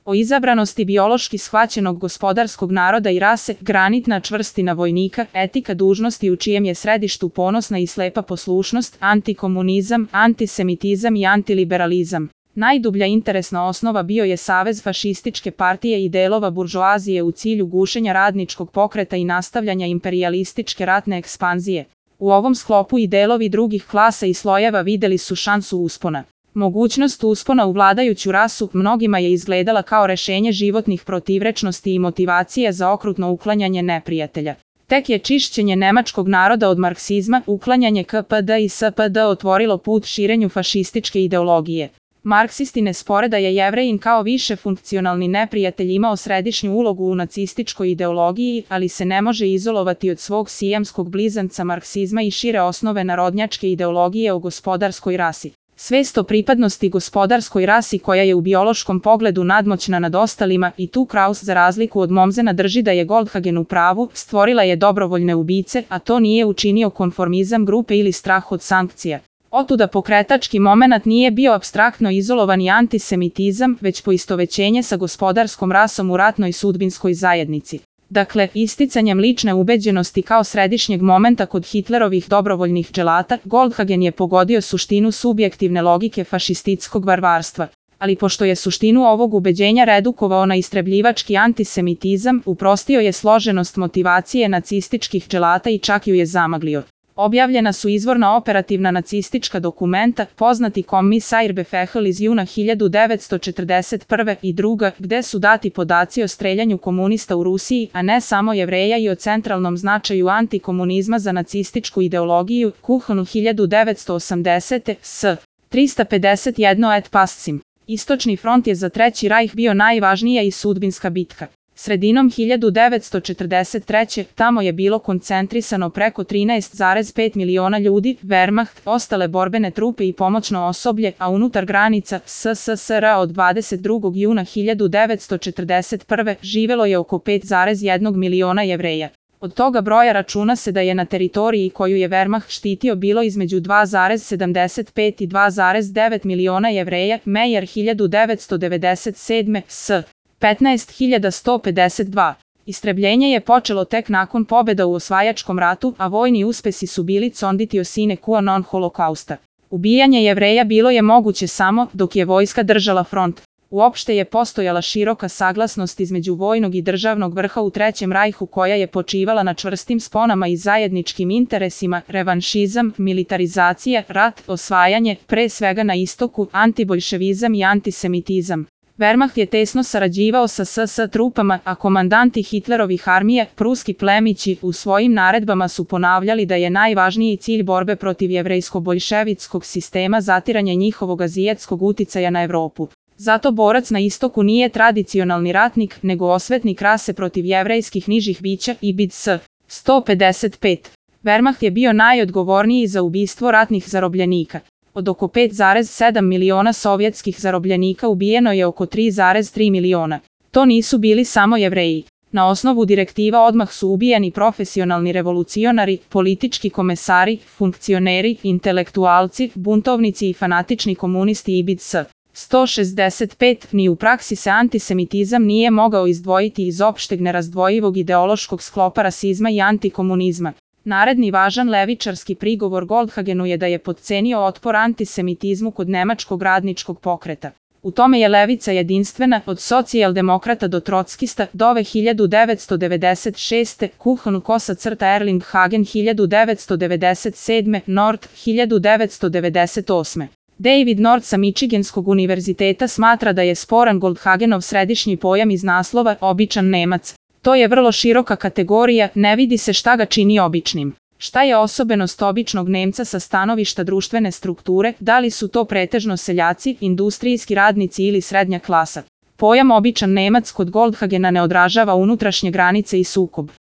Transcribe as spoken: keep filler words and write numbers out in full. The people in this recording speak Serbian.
O izabranosti biološki shvaćenog gospodarskog naroda i rase, granitna čvrstina vojnika, etika dužnosti u čijem je središtu ponosna i slepa poslušnost, antikomunizam, antisemitizam i antiliberalizam. Najdublja interesna osnova bio je savez fašističke partije i delova buržoazije u cilju gušenja radničkog pokreta i nastavljanja imperijalističke ratne ekspanzije. U ovom sklopu i delovi drugih klasa i slojeva videli su šansu uspona. Mogućnost uspona u vladajuću rasu mnogima je izgledala kao rešenje životnih protivrečnosti i motivacije za okrutno uklanjanje neprijatelja. Tek je čišćenje nemačkog naroda od marksizma, uklanjanje K P D i S P D otvorilo put širenju fašističke ideologije. Marksisti ne spore da je Jevrejin kao više funkcionalni neprijatelj imao središnju ulogu u nacističkoj ideologiji, ali se ne može izolovati od svog sijamskog blizanca marksizma i šire osnove narodnjačke ideologije o gospodarskoj rasi. Svest o pripadnosti gospodarskoj rasi koja je u biološkom pogledu nadmoćna nad ostalima, i tu Kraus za razliku od Mommsena drži da je Goldhagen u pravu, stvorila je dobrovoljne ubice, a to nije učinio konformizam grupe ili strah od sankcija. Otuda pokretački momenat nije bio apstraktno izolovani antisemitizam, već poistovećenje sa gospodarskom rasom u ratnoj sudbinskoj zajednici. Dakle, isticanjem lične ubeđenosti kao središnjeg momenta kod Hitlerovih dobrovoljnih dželata, Goldhagen je pogodio suštinu subjektivne logike fašistitskog varvarstva. Ali pošto je suštinu ovog ubeđenja redukovao na istrebljivački antisemitizam, uprostio je složenost motivacije nacističkih dželata i čak ju je zamaglio. Objavljena su izvorna operativna nacistička dokumenta, poznati Kommissarbefehl iz juna hiljadu devetsto četrdeset prve i druga, gde su dati podaci o streljanju komunista u Rusiji, a ne samo Jevreja, i o centralnom značaju antikomunizma za nacističku ideologiju, Kuhn hiljadu devetsto osamdesete. S. trista pedeset jedan et pascim. Istočni front je za Treći rajh bio najvažnija i sudbinska bitka. Sredinom hiljadu devetsto četrdeset treće. tamo je bilo koncentrisano preko trinaest zarez pet miliona ljudi, Wehrmacht, ostale borbene trupe i pomoćno osoblje, a unutar granica S S S R od dvadeset drugog juna hiljadu devetsto četrdeset prve. živelo je oko pet zarez jedan miliona Jevreja. Od toga broja računa se da je na teritoriji koju je Wehrmacht štitio bilo između dva zarez sedamdeset pet i dva zarez devet miliona Jevreja, Meyer hiljadu devetsto devedeset sedme. S. petnaest hiljada sto pedeset dva. Istrebljenje je počelo tek nakon pobjeda u osvajačkom ratu, a vojni uspesi su bili conditio sine qua non holokausta. Ubijanje Jevreja bilo je moguće samo dok je vojska držala front. Uopšte je postojala široka saglasnost između vojnog i državnog vrha u Trećem rajhu koja je počivala na čvrstim sponama i zajedničkim interesima, revanšizam, militarizacija, rat, osvajanje, pre svega na istoku, antiboljševizam i antisemitizam. Wehrmacht je tesno sarađivao sa S S trupama, a komandanti Hitlerovih armija, pruski plemići, u svojim naredbama su ponavljali da je najvažniji cilj borbe protiv jevrejsko-boljševitskog sistema zatiranje njihovog azijatskog uticaja na Evropu. Zato borac na istoku nije tradicionalni ratnik, nego osvetnik rase protiv jevrejskih nižih bića i bid S. sto pedeset pet. Wehrmacht je bio najodgovorniji za ubistvo ratnih zarobljenika. Od oko pet zarez sedam miliona sovjetskih zarobljenika ubijeno je oko tri zarez tri miliona. To nisu bili samo Jevreji. Na osnovu direktiva odmah su ubijani profesionalni revolucionari, politički komesari, funkcioneri, intelektualci, buntovnici i fanatični komunisti i bid S. sto šezdeset pet. Ni u praksi se antisemitizam nije mogao izdvojiti iz opšteg nerazdvojivog ideološkog sklopa rasizma i antikomunizma. Naredni važan levičarski prigovor Goldhagenu je da je potcenio otpor antisemitizmu kod nemačkog radničkog pokreta. U tome je levica jedinstvena, od socijaldemokrata do trockista, dove hiljadu devetsto devedeset šeste. Kuhn kosa crta Erling Hagen hiljadu devetsto devedeset sedme. Nord hiljadu devetsto devedeset osme. David Nord sa Michiganskog univerziteta smatra da je sporan Goldhagenov središnji pojam iz naslova običan Nemac. To je vrlo široka kategorija, ne vidi se šta ga čini običnim. Šta je osobenost običnog Nemca sa stanovišta društvene strukture, da li su to pretežno seljaci, industrijski radnici ili srednja klasa? Pojam običan Nemac kod Goldhagena ne odražava unutrašnje granice i sukob.